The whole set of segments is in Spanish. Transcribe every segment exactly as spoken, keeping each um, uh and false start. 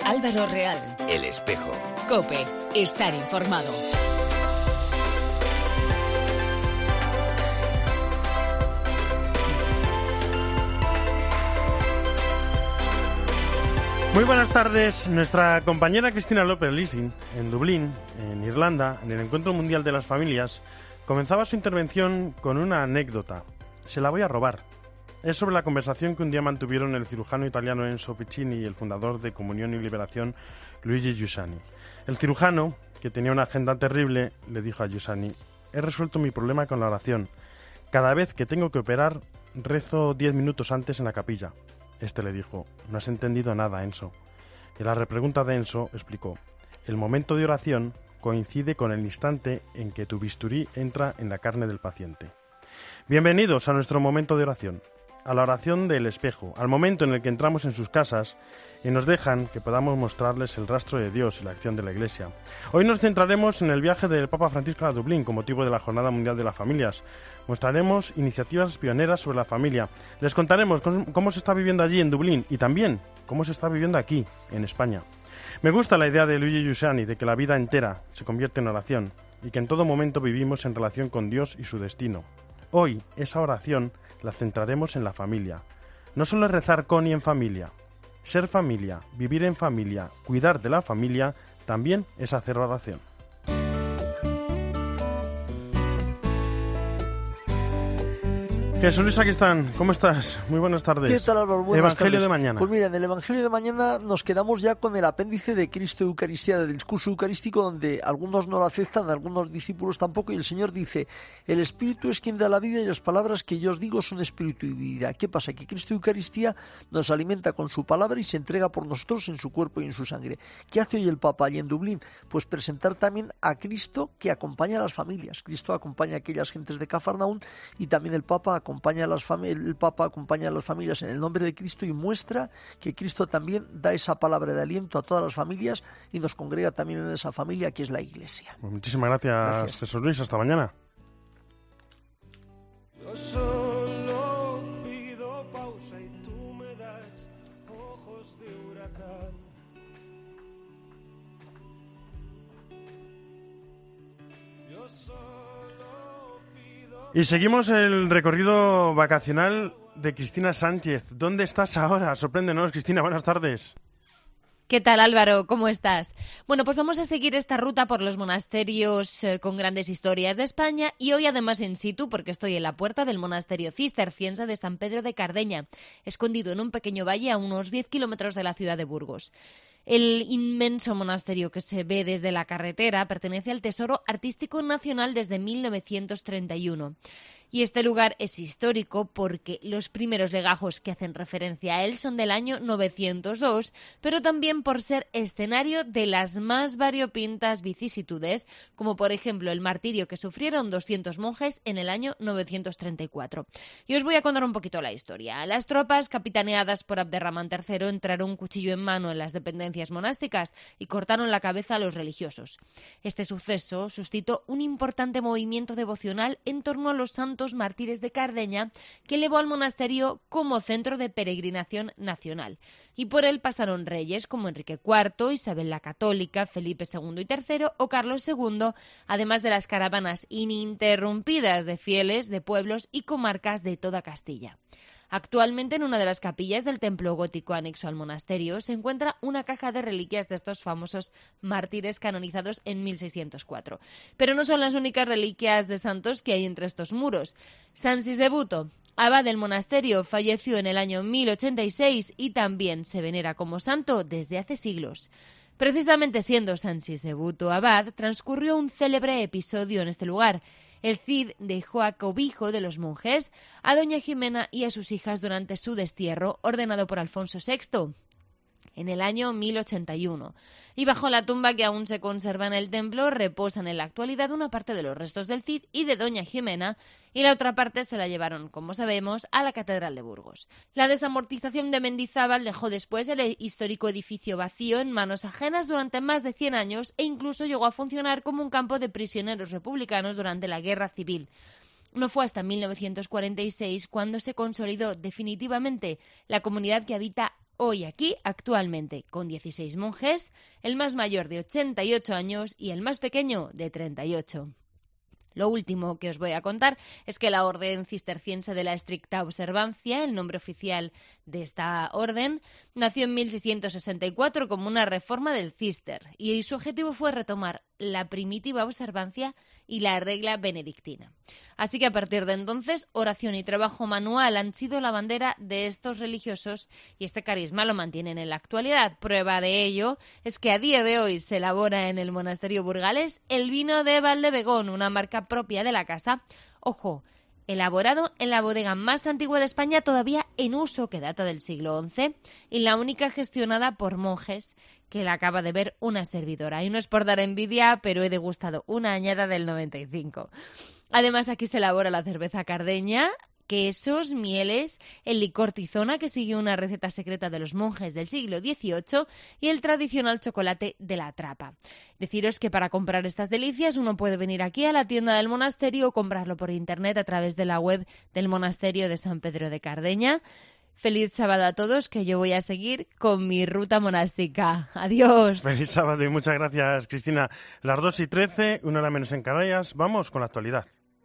Álvaro Real. El Espejo. COPE. Estar informado. Muy buenas tardes. Nuestra compañera Cristina López-Lissing, en Dublín, en Irlanda, en el Encuentro Mundial de las Familias, comenzaba su intervención con una anécdota. Se la voy a robar. Es sobre la conversación que un día mantuvieron el cirujano italiano Enzo Piccini y el fundador de Comunión y Liberación, Luigi Giussani. El cirujano, que tenía una agenda terrible, le dijo a Giussani: he resuelto mi problema con la oración. Cada vez que tengo que operar, rezo diez minutos antes en la capilla. Este le dijo: no has entendido nada, Enzo. Y a la repregunta de Enzo explicó: el momento de oración coincide con el instante en que tu bisturí entra en la carne del paciente. Bienvenidos a nuestro momento de oración, a la oración del espejo, al momento en el que entramos en sus casas y nos dejan que podamos mostrarles el rastro de Dios y la acción de la Iglesia. Hoy nos centraremos en el viaje del Papa Francisco a Dublín con motivo de la Jornada Mundial de las Familias. Mostraremos iniciativas pioneras sobre la familia. Les contaremos cómo se está viviendo allí en Dublín y también cómo se está viviendo aquí, en España. Me gusta la idea de Luigi Giussani de que la vida entera se convierte en oración y que en todo momento vivimos en relación con Dios y su destino. Hoy, esa oración la centraremos en la familia. No solo es rezar con y en familia. Ser familia, vivir en familia, cuidar de la familia, también es hacer oración. Jesús Luis Aquistán, ¿cómo estás? Muy buenas tardes. ¿Qué tal, Álvaro? Buenas Evangelio tardes. de mañana. Pues mira, en el Evangelio de mañana nos quedamos ya con el apéndice de Cristo Eucaristía, del discurso eucarístico, donde algunos no lo aceptan, algunos discípulos tampoco, y el Señor dice: el Espíritu es quien da la vida y las palabras que yo os digo son espíritu y vida. ¿Qué pasa? Que Cristo Eucaristía nos alimenta con su palabra y se entrega por nosotros en su cuerpo y en su sangre. ¿Qué hace hoy el Papa allí en Dublín? Pues presentar también a Cristo, que acompaña a las familias. Cristo acompaña a aquellas gentes de Cafarnaún y también el Papa acompaña a las familias. El Papa acompaña a las familias en el nombre de Cristo y muestra que Cristo también da esa palabra de aliento a todas las familias y nos congrega también en esa familia que es la Iglesia. Pues muchísimas gracias, gracias, Jesús Luis. Hasta mañana. Yo solo pido pausa y tú me das ojos de huracán. Yo solo pido... Y seguimos el recorrido vacacional de Cristina Sánchez. ¿Dónde estás ahora? Sorpréndenos, Cristina. Buenas tardes. ¿Qué tal, Álvaro? ¿Cómo estás? Bueno, pues vamos a seguir esta ruta por los monasterios eh, con grandes historias de España y hoy además in situ porque estoy en la puerta del monasterio cisterciense de San Pedro de Cardeña, escondido en un pequeño valle a unos diez kilómetros de la ciudad de Burgos. El inmenso monasterio que se ve desde la carretera pertenece al Tesoro Artístico Nacional desde mil novecientos treinta y uno. Y este lugar es histórico porque los primeros legajos que hacen referencia a él son del año novecientos dos, pero también por ser escenario de las más variopintas vicisitudes, como por ejemplo el martirio que sufrieron doscientos monjes en el año novecientos treinta y cuatro. Y os voy a contar un poquito la historia. Las tropas, capitaneadas por Abderramán tercero, entraron cuchillo en mano en las dependencias monásticas y cortaron la cabeza a los religiosos. Este suceso suscitó un importante movimiento devocional en torno a los santos mártires de Cardeña, que elevó al monasterio como centro de peregrinación nacional. Y por él pasaron reyes como Enrique cuarto, Isabel la Católica, Felipe segundo y tercero o Carlos segundo, además de las caravanas ininterrumpidas de fieles de pueblos y comarcas de toda Castilla. Actualmente en una de las capillas del templo gótico anexo al monasterio se encuentra una caja de reliquias de estos famosos mártires canonizados en mil seiscientos cuatro. Pero no son las únicas reliquias de santos que hay entre estos muros. San Sisebuto, abad del monasterio, falleció en el año mil ochenta y seis y también se venera como santo desde hace siglos. Precisamente siendo San Sisebuto abad, transcurrió un célebre episodio en este lugar. El Cid dejó a cobijo de los monjes a doña Jimena y a sus hijas durante su destierro, ordenado por Alfonso sexto. en el año mil ochenta y uno. Y bajo la tumba que aún se conserva en el templo reposan en la actualidad una parte de los restos del Cid y de doña Jimena, y la otra parte se la llevaron, como sabemos, a la Catedral de Burgos. La desamortización de Mendizábal dejó después el histórico edificio vacío en manos ajenas durante más de cien años e incluso llegó a funcionar como un campo de prisioneros republicanos durante la Guerra Civil. No fue hasta mil novecientos cuarenta y seis cuando se consolidó definitivamente la comunidad que habita hoy aquí, actualmente, con dieciséis monjes, el más mayor de ochenta y ocho años y el más pequeño de treinta y ocho. Lo último que os voy a contar es que la Orden Cisterciense de la Estricta Observancia, el nombre oficial de esta orden, nació en mil seiscientos sesenta y cuatro como una reforma del Cister y su objetivo fue retomar la primitiva observancia y la regla benedictina. Así que a partir de entonces, oración y trabajo manual han sido la bandera de estos religiosos y este carisma lo mantienen en la actualidad. Prueba de ello es que a día de hoy se elabora en el monasterio burgalés el vino de Valdebegón, una marca propia de la casa. Ojo, elaborado en la bodega más antigua de España todavía en uso, que data del siglo once, y la única gestionada por monjes, que la acaba de ver una servidora. Y no es por dar envidia, pero he degustado una añada del noventa y cinco. Además, aquí se elabora la cerveza cardeña, quesos, mieles, el licor tizona, que sigue una receta secreta de los monjes del siglo dieciocho, y el tradicional chocolate de la trapa. Deciros que para comprar estas delicias uno puede venir aquí a la tienda del monasterio o comprarlo por internet a través de la web del monasterio de San Pedro de Cardeña. Feliz sábado a todos, que yo voy a seguir con mi ruta monástica. Adiós. Feliz sábado y muchas gracias, Cristina. Las dos y trece, una hora menos en Canarias. Vamos con la actualidad.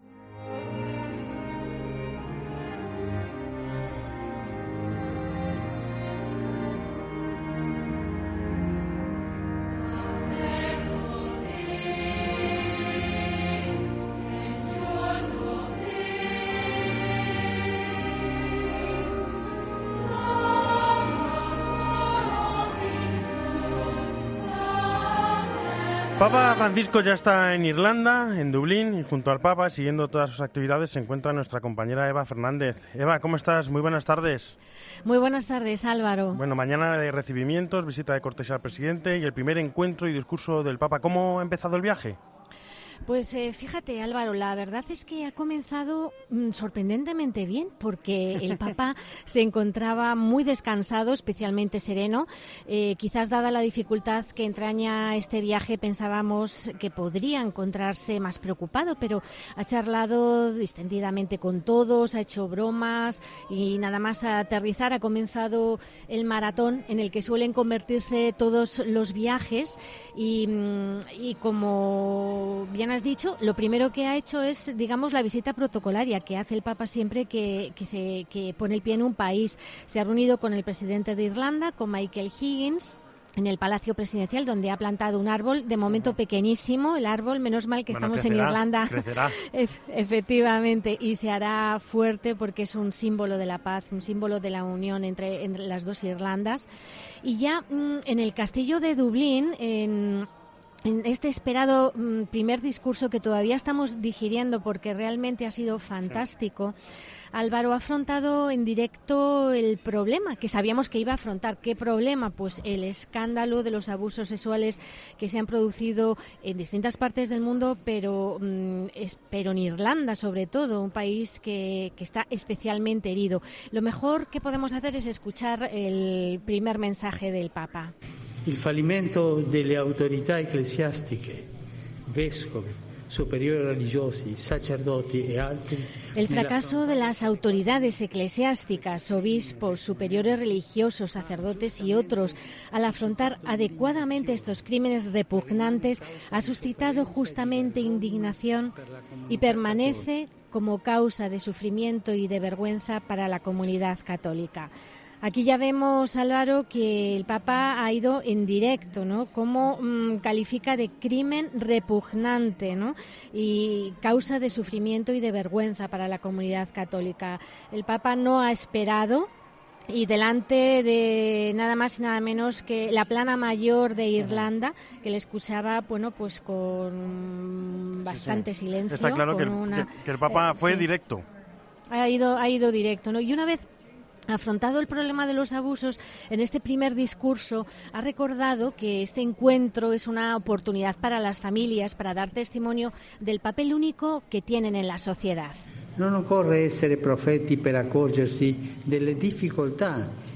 Papa Francisco ya está en Irlanda, en Dublín, y junto al Papa, siguiendo todas sus actividades, se encuentra nuestra compañera Eva Fernández. Eva, ¿cómo estás? Muy buenas tardes. Muy buenas tardes, Álvaro. Bueno, mañana de recibimientos, visita de cortesía al presidente y el primer encuentro y discurso del Papa. ¿Cómo ha empezado el viaje? Pues eh, fíjate, Álvaro, la verdad es que ha comenzado mm, sorprendentemente bien, porque el Papa se encontraba muy descansado, especialmente sereno. Eh, quizás dada la dificultad que entraña este viaje, pensábamos que podría encontrarse más preocupado, pero ha charlado distendidamente con todos, ha hecho bromas y nada más aterrizar ha comenzado el maratón en el que suelen convertirse todos los viajes y, y como bien has dicho, lo primero que ha hecho es, digamos, la visita protocolaria que hace el Papa siempre que, que, se, que pone el pie en un país. Se ha reunido con el presidente de Irlanda, con Michael Higgins, en el Palacio Presidencial, donde ha plantado un árbol, de momento pequeñísimo, el árbol, menos mal que bueno, estamos crecerá, en Irlanda. Crecerá. E- efectivamente, y se hará fuerte porque es un símbolo de la paz, un símbolo de la unión entre, entre las dos Irlandas. Y ya mmm, en el castillo de Dublín, en... En este esperado mm, primer discurso que todavía estamos digiriendo porque realmente ha sido fantástico, Álvaro ha afrontado en directo el problema que sabíamos que iba a afrontar. ¿Qué problema? Pues el escándalo de los abusos sexuales que se han producido en distintas partes del mundo, pero, mm, es, pero en Irlanda sobre todo, un país que, que está especialmente herido. Lo mejor que podemos hacer es escuchar el primer mensaje del Papa. Il fallimento delle autorità ecclesiastiche, vescovi, superiori religiosi, sacerdoti e altri. El fracaso de las autoridades eclesiásticas, obispos, superiores religiosos, sacerdotes y otros al afrontar adecuadamente estos crímenes repugnantes ha suscitado justamente indignación y permanece como causa de sufrimiento y de vergüenza para la comunidad católica. Aquí ya vemos, Álvaro, que el Papa ha ido en directo, ¿no? Cómo mmm, califica de crimen repugnante, ¿no? Y causa de sufrimiento y de vergüenza para la comunidad católica. El Papa no ha esperado y delante de nada más y nada menos que la plana mayor de Irlanda, que le escuchaba, bueno, pues con bastante sí, sí. silencio. Está claro que el, una, que, que el Papa eh, fue sí. directo. Ha ido, ha ido directo, ¿no? Y una vez afrontado el problema de los abusos, en este primer discurso ha recordado que este encuentro es una oportunidad para las familias para dar testimonio del papel único que tienen en la sociedad. Non occorre essere profeti per accorgersi delle difficoltà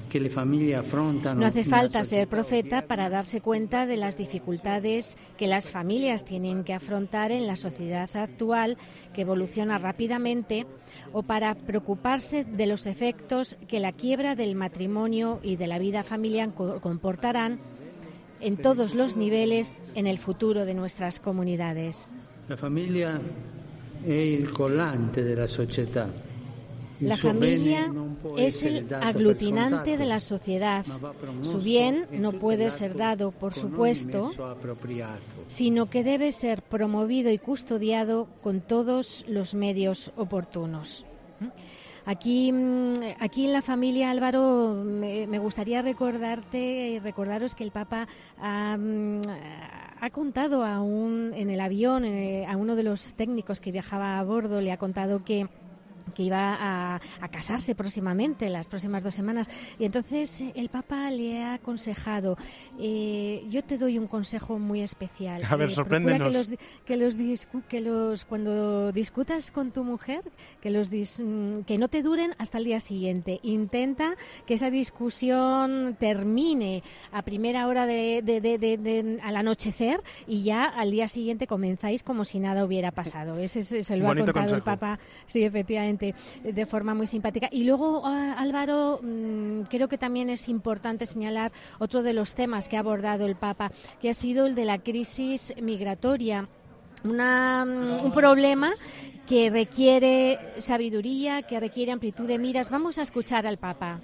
que le familias afrontan. No hace falta ser profeta para darse cuenta de las dificultades que las familias tienen que afrontar en la sociedad actual, que evoluciona rápidamente, o para preocuparse de los efectos que la quiebra del matrimonio y de la vida familiar comportarán en todos los niveles en el futuro de nuestras comunidades. La familia es el collante de la sociedad. La familia es el aglutinante de la sociedad. Su bien no puede ser dado, por supuesto, sino que debe ser promovido y custodiado con todos los medios oportunos. Aquí, aquí en la familia, Álvaro, me, me gustaría recordarte y recordaros que el Papa ha, ha contado a un, en el avión, a uno de los técnicos que viajaba a bordo, le ha contado que que iba a, a casarse próximamente, las próximas dos semanas. Y entonces el Papa le ha aconsejado, eh, yo te doy un consejo muy especial. A ver, eh, sorpréndenos. Que los, que, los discu- que los cuando discutas con tu mujer, que los dis- que no te duren hasta el día siguiente. Intenta que esa discusión termine a primera hora de, de, de, de, de al anochecer y ya al día siguiente comenzáis como si nada hubiera pasado. Ese, ese se lo ha Bonito contado consejo. el Papa, sí, efectivamente, de forma muy simpática. Y luego, Álvaro, creo que también es importante señalar otro de los temas que ha abordado el Papa, que ha sido el de la crisis migratoria. Una, un problema que requiere sabiduría, que requiere amplitud de miras. Vamos a escuchar al Papa.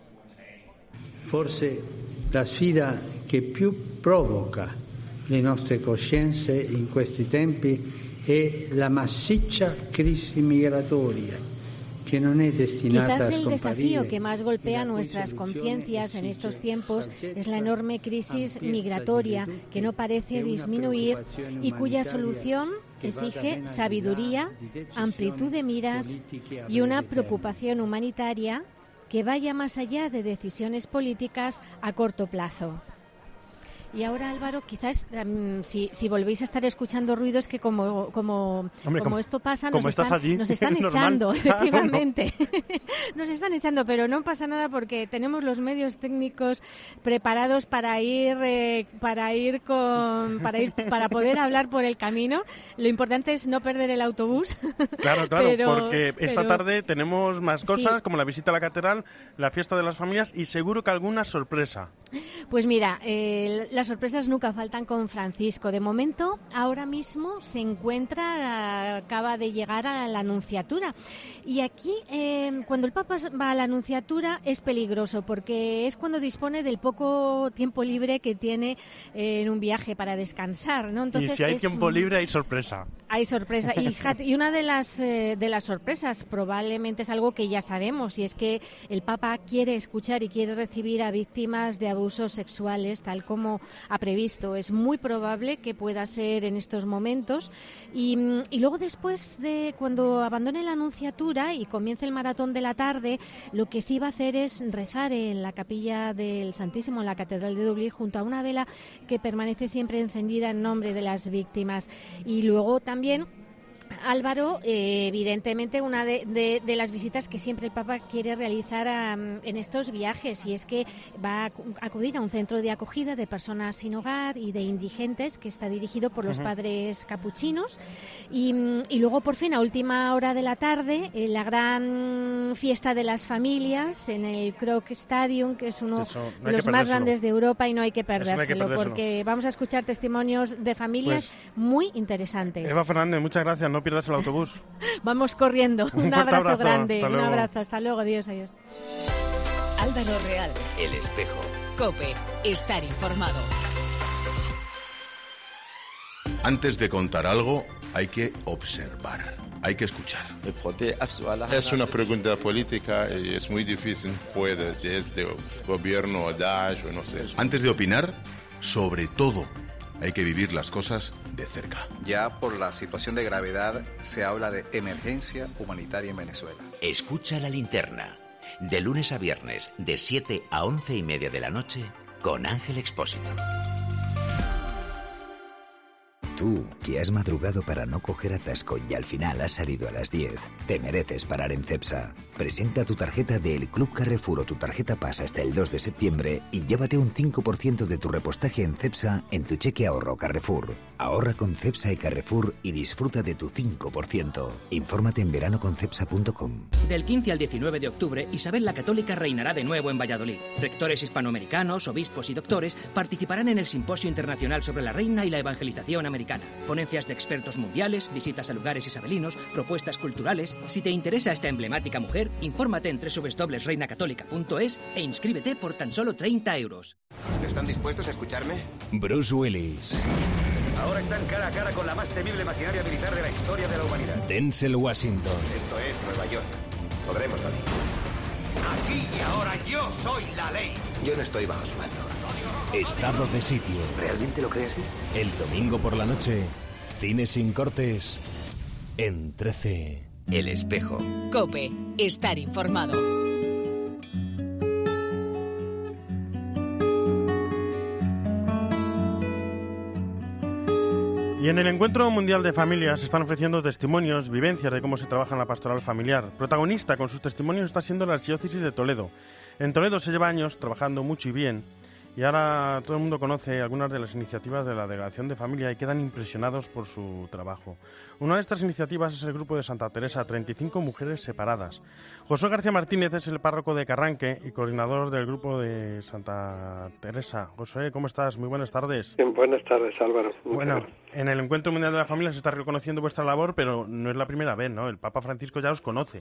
Forse la sfida che più provoca le nostre coscienze in questi tempi è la massiccia crisi migratoria, que non è destinata Quizás a el desafío scomparire. que más golpea nuestras conciencias en estos tiempos es la enorme crisis migratoria que no parece disminuir y cuya solución exige sabiduría, amplitud de miras y una preocupación humanitaria que vaya más allá de decisiones políticas a corto plazo. Y ahora, Álvaro, quizás um, si, si volvéis a estar escuchando ruidos que como como, Hombre, como como- esto pasa, como nos estás están, allí, nos están es normal. echando, Ah, efectivamente. Nos están echando, pero no pasa nada porque tenemos los medios técnicos preparados para ir eh, para ir con para ir para poder hablar por el camino. Lo importante es no perder el autobús. Claro, claro, Pero- porque esta pero- tarde tenemos más cosas, Sí. como la visita a la catedral, la fiesta de las familias y seguro que alguna sorpresa. Pues mira, eh, las sorpresas nunca faltan con Francisco. De momento, ahora mismo se encuentra, acaba de llegar a la Anunciatura. Y aquí, eh, cuando el Papa va a la Anunciatura, es peligroso porque es cuando dispone del poco tiempo libre que tiene eh, en un viaje para descansar, ¿no? Entonces, y si hay es- tiempo libre, hay sorpresa. Hay sorpresa. Y, fíjate, y una de las, eh, de las sorpresas probablemente es algo que ya sabemos, y es que el Papa quiere escuchar y quiere recibir a víctimas de abusos sexuales, tal como ha previsto. Es muy probable que pueda ser en estos momentos. Y, mm, y luego después de cuando abandone la Anunciatura y comience el maratón de la tarde, lo que sí va a hacer es rezar en la capilla del Santísimo, en la Catedral de Dublín, junto a una vela que permanece siempre encendida en nombre de las víctimas. Y luego también, Álvaro, eh, evidentemente una de, de, de las visitas que siempre el Papa quiere realizar a, en estos viajes, y es que va a acu- acudir a un centro de acogida de personas sin hogar y de indigentes que está dirigido por los Ujú. padres capuchinos, y, y luego por fin a última hora de la tarde en la gran fiesta de las familias en el Kroc Stadium, que es uno Eso, no hay de que los más perdérselo. grandes de Europa, y no hay que no hay que perdérselo, perdérselo. porque vamos a escuchar testimonios de familias muy interesantes. Eva Fernández, muchas gracias, no pierdas el autobús. Vamos corriendo. Un, Un fuerte abrazo, abrazo, grande. hasta Un luego. abrazo. Hasta luego. Adiós, adiós. Álvaro Real, El espejo. COPE, estar informado. Antes de contar algo, hay que observar, hay que escuchar. Es una pregunta política y es muy difícil. Puede desde gobierno o Daesh o no sé. Antes de opinar, sobre todo, hay que vivir las cosas de cerca. Ya por la situación de gravedad se habla de emergencia humanitaria en Venezuela. Escucha la linterna. De lunes a viernes, de siete a once y media de la noche, con Ángel Expósito. Tú, que has madrugado para no coger atasco y al final has salido a las diez, te mereces parar en Cepsa. Presenta tu tarjeta del Club Carrefour o tu tarjeta Pasa hasta el dos de septiembre y llévate un cinco por ciento de tu repostaje en Cepsa en tu cheque ahorro Carrefour. Ahorra con Cepsa y Carrefour y disfruta de tu cinco por ciento. Infórmate en verano con cepsa punto com. Del quince al diecinueve de octubre, Isabel la Católica reinará de nuevo en Valladolid. Rectores hispanoamericanos, obispos y doctores participarán en el Simposio Internacional sobre la Reina y la Evangelización Americana. Ponencias de expertos mundiales, visitas a lugares isabelinos, propuestas culturales. Si te interesa esta emblemática mujer, infórmate en doble u doble u doble u punto reina católica punto es e inscríbete por tan solo treinta euros. ¿Están dispuestos a escucharme? Bruce Willis. Ahora están cara a cara con la más temible maquinaria militar de la historia de la humanidad. Denzel Washington. Esto es Nueva York. Podremos la ley. Aquí y ahora yo soy la ley. Yo no estoy bajo su mando. Estado de sitio. ¿Realmente lo crees? El domingo por la noche, cine sin cortes, en trece. El Espejo. COPE. Estar informado. Y en el Encuentro Mundial de Familias se están ofreciendo testimonios, vivencias de cómo se trabaja en la pastoral familiar. Protagonista con sus testimonios está siendo la Archidiócesis de Toledo. En Toledo se lleva años trabajando mucho y bien. Y ahora todo el mundo conoce algunas de las iniciativas de la Delegación de Familia y quedan impresionados por su trabajo. Una de estas iniciativas es el grupo de Santa Teresa, treinta y cinco mujeres separadas. José García Martínez es el párroco de Carranque y coordinador del grupo de Santa Teresa. José, ¿cómo estás? Muy buenas tardes. Bien, buenas tardes, Álvaro. Bueno, en el Encuentro Mundial de la Familia se está reconociendo vuestra labor, pero no es la primera vez, ¿no? El Papa Francisco ya os conoce.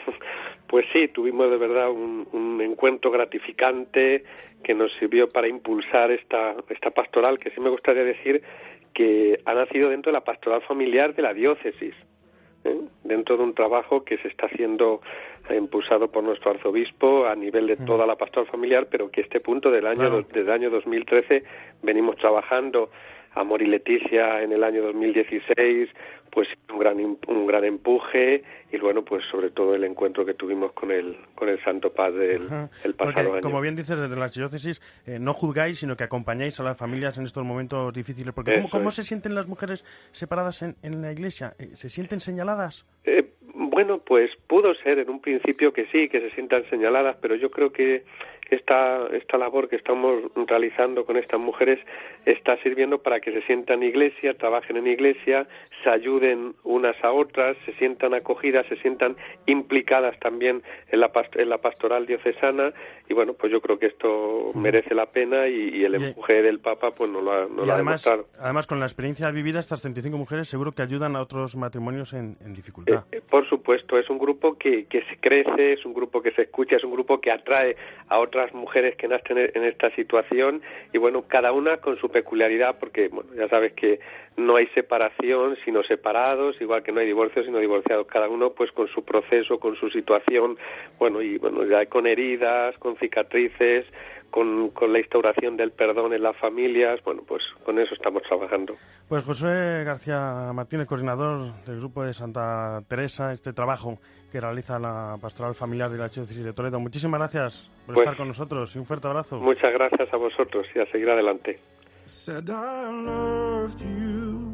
Pues sí, tuvimos de verdad un, un encuentro gratificante que nos sirvió para impulsar esta, esta pastoral, que sí me gustaría decir que ha nacido dentro de la pastoral familiar de la diócesis, ¿eh? Dentro de un trabajo que se está haciendo eh, impulsado por nuestro arzobispo a nivel de toda la pastoral familiar, pero que este punto del año, claro. desde el año dos mil trece venimos trabajando. Amor y Leticia en el año dos mil dieciséis, pues un gran un gran empuje y bueno, pues sobre todo el encuentro que tuvimos con el con el Santo Padre el, el pasado Porque, año. Como bien dices, desde la archidiócesis eh, no juzgáis, sino que acompañáis a las familias en estos momentos difíciles. Porque ¿cómo, cómo se sienten las mujeres separadas en, en la Iglesia? ¿Se sienten señaladas? Eh, bueno, pues pudo ser en un principio que sí, que se sientan señaladas, pero yo creo que esta esta labor que estamos realizando con estas mujeres está sirviendo para que se sientan en iglesia, trabajen en iglesia, se ayuden unas a otras, se sientan acogidas, se sientan implicadas también en la past- en la pastoral diocesana y bueno, pues yo creo que esto merece la pena y, y el empuje del Papa pues nos lo ha, nos y lo ha además, demostrado. Además, con la experiencia vivida, estas treinta y cinco mujeres seguro que ayudan a otros matrimonios en, en dificultad. Eh, por supuesto, es un grupo que, que se crece, es un grupo que se escucha, es un grupo que atrae a otras mujeres que nacen en esta situación y bueno, cada una con su peculiaridad porque bueno, ya sabes que no hay separación sino separados, igual que no hay divorcios sino divorciados, cada uno pues con su proceso, con su situación, bueno y bueno ya con heridas, con cicatrices, con, con la instauración del perdón en las familias, bueno pues con eso estamos trabajando. Pues José García Martínez, coordinador del grupo de Santa Teresa, este trabajo que realiza la pastoral familiar de la Archidiócesis de Toledo. Muchísimas gracias por pues, estar con nosotros y un fuerte abrazo. Muchas gracias a vosotros y a seguir adelante. Said I loved you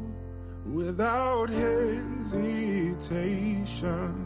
without hesitation.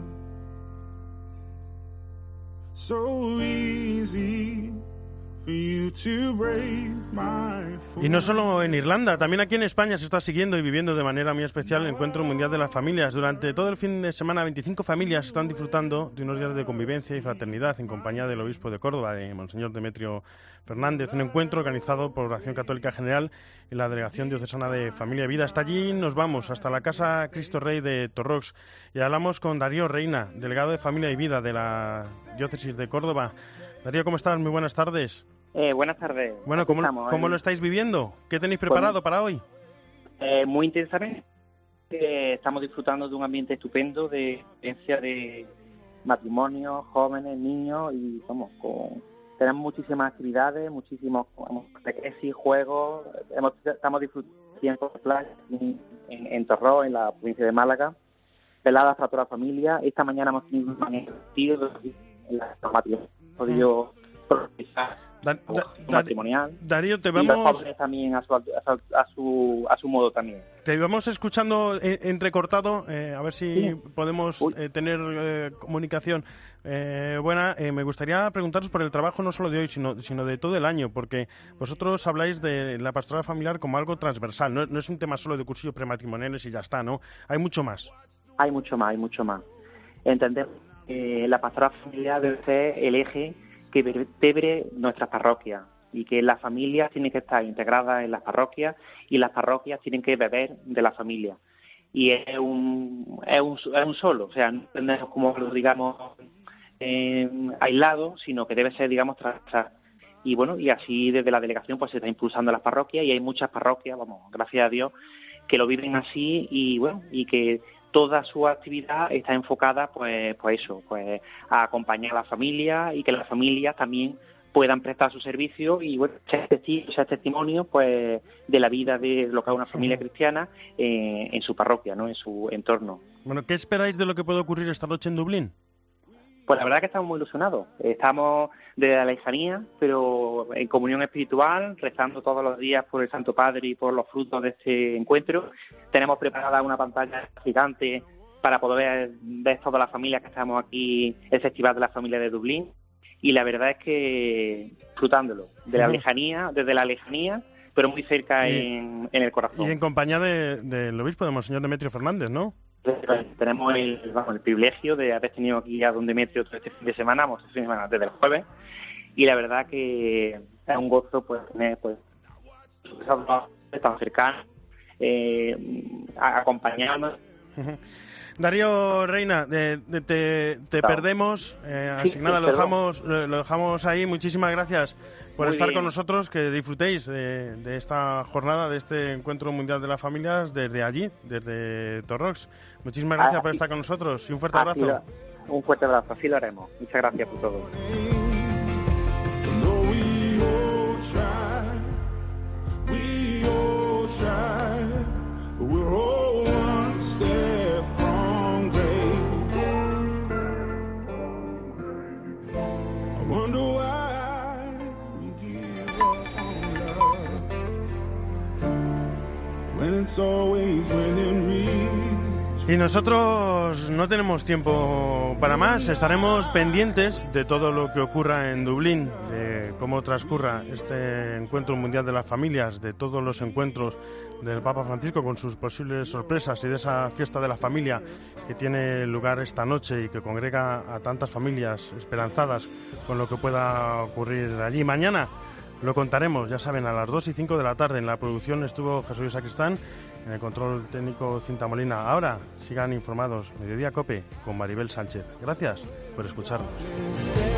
So easy for you to break my fall. Y no solo en Irlanda, también aquí en España se está siguiendo y viviendo de manera muy especial el Encuentro Mundial de las Familias. Durante todo el fin de semana, veinticinco familias están disfrutando de unos días de convivencia y fraternidad en compañía del obispo de Córdoba, de Monseñor Demetrio Fernández. Un encuentro organizado por Oración Católica General y la Delegación Diocesana de Familia y Vida. Hasta allí nos vamos, hasta la Casa Cristo Rey de Torrox. Y hablamos con Darío Reina, delegado de Familia y Vida de la Diócesis de Córdoba. Darío, ¿cómo estás? Muy buenas tardes. Eh, buenas tardes. Bueno, ¿cómo, estamos, ¿cómo eh? lo estáis viviendo? ¿Qué tenéis preparado Bueno, para hoy? Eh, muy intensamente. Eh, estamos disfrutando de un ambiente estupendo de experiencia de matrimonios, jóvenes, niños y vamos, con, tenemos muchísimas actividades, muchísimos catequesis, juegos. Hemos, estamos disfrutando tiempo de playa en, en, en Torró, en la provincia de Málaga. Veladas para toda la familia. Esta mañana hemos tenido un partido en la matrimonios. Podido Da, da, matrimonial. Darío, te y vamos... los jóvenes también a su, a, su, a, su, a su modo también. Te vamos escuchando eh, entrecortado, eh, a ver si sí. podemos eh, tener eh, comunicación eh, buena. Eh, me gustaría preguntaros por el trabajo no solo de hoy, sino, sino de todo el año, porque vosotros habláis de la pastoral familiar como algo transversal, no, no es un tema solo de cursillos prematrimoniales y ya está, ¿no? Hay mucho más. Hay mucho más, hay mucho más. Entendemos que la pastoral familiar debe ser el eje que vertebre nuestras parroquias y que las familias tienen que estar integradas en las parroquias y las parroquias tienen que beber de la familia. Y es un, es un, es un solo, o sea, no entendemos como lo digamos eh, aislado, sino que debe ser, digamos, transversal. Y bueno, y así desde la delegación pues se está impulsando las parroquias y hay muchas parroquias, vamos, gracias a Dios, que lo viven así y bueno, y que toda su actividad está enfocada, pues, pues eso, pues a acompañar a la familia y que las familias también puedan prestar su servicio y bueno, ser testimonio, ser testimonio pues de la vida de lo que es una familia cristiana eh, en su parroquia, ¿no? En su entorno. Bueno, ¿qué esperáis de lo que puede ocurrir esta noche en Dublín? Pues la verdad que estamos muy ilusionados. Estamos desde la lejanía, pero en comunión espiritual, rezando todos los días por el Santo Padre y por los frutos de este encuentro. Tenemos preparada una pantalla gigante para poder ver toda la familia que estamos aquí, el Festival de la Familia de Dublín. Y la verdad es que disfrutándolo, de la lejanía, desde la lejanía, pero muy cerca y, en, en el corazón. Y en compañía del de, de obispo, de Monseñor Demetrio Fernández, ¿no? Tenemos el, vamos, el privilegio de haber tenido aquí a don Demetrio todo este fin de semana, vamos, este fin de semana desde el jueves, y la verdad que es un gozo pues tener pues tan cercanos, eh, acompañarnos. Darío Reina, de, de, te, te perdemos, eh, así que nada, lo dejamos, lo, lo dejamos ahí. Muchísimas gracias por Muy estar bien. con nosotros, que disfrutéis de, de esta jornada, de este Encuentro Mundial de las Familias desde allí, desde Torrox. Muchísimas gracias ah, por estar con nosotros y un fuerte abrazo. Lo, un fuerte abrazo, así lo haremos. Muchas gracias por todo. Y nosotros no tenemos tiempo para más, estaremos pendientes de todo lo que ocurra en Dublín, de cómo transcurra este Encuentro Mundial de las Familias, de todos los encuentros del Papa Francisco con sus posibles sorpresas y de esa fiesta de la familia que tiene lugar esta noche y que congrega a tantas familias esperanzadas con lo que pueda ocurrir allí. Mañana lo contaremos, ya saben, a las dos y cinco de la tarde. En la producción estuvo Jesús Luis Sacristán, en el control técnico Cinta Molina. Ahora sigan informados, Mediodía Cope con Maribel Sánchez. Gracias por escucharnos.